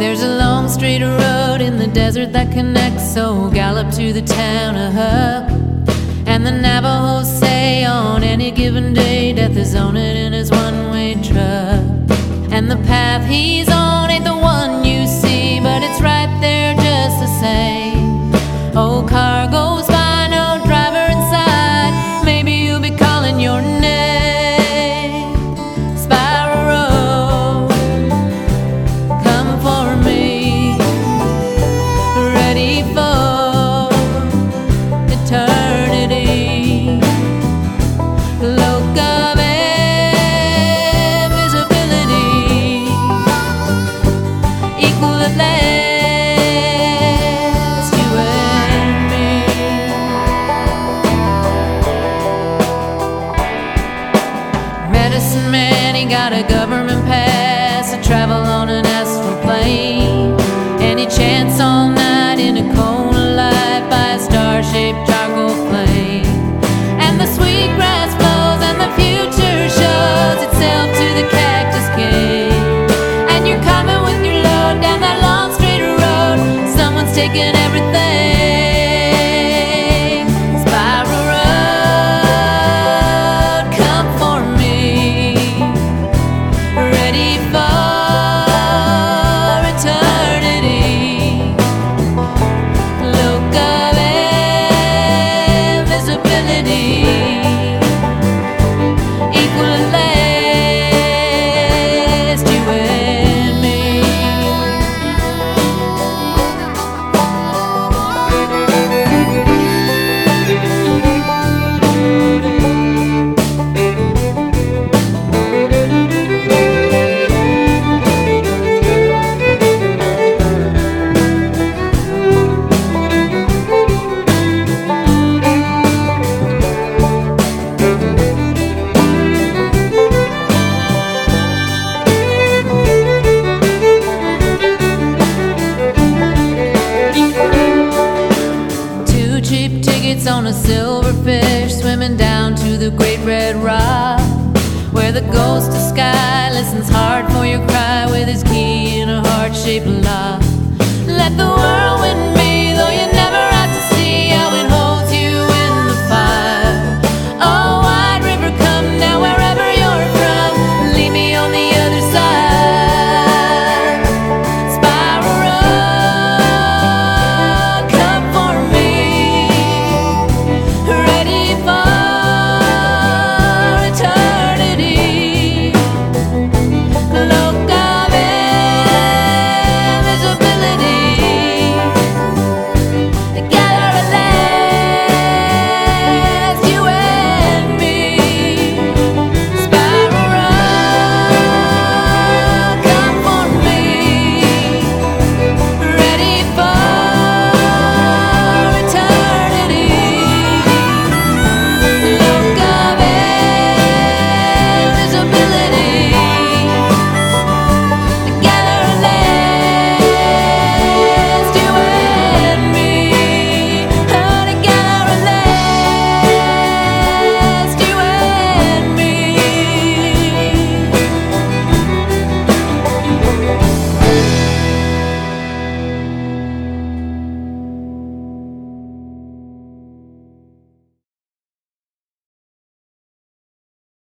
There's a long straight road in the desert that connects, so gallop to the town of Huck. And the Navajos say on any given day, death is on it in his one-way truck. And the path he's on ain't the one you see, but it's right there just the same. Old car goes by, no driver inside, maybe you'll be calling your name. Spiral Road, come for me, ready for eternity. Look of invisibility, equal at last, you and me. Medicine man, he got a government pass to travel on an astral plane. Any chance all night in a cone of light by a star-shaped charcoal flame. And the sweet grass flows and the future shows itself to the cactus cave. And you're coming with your load down that long straight road, someone's taking everything. Spiral Road, come for me, ready for eternity. Look of invisibility, equal at last, you and me. Two cheap tickets on a silverfish, swimming down to the Great Red Rock, where the ghost of sky listens hard for your cry with his key in a heart-shaped lock. Let the whirlwind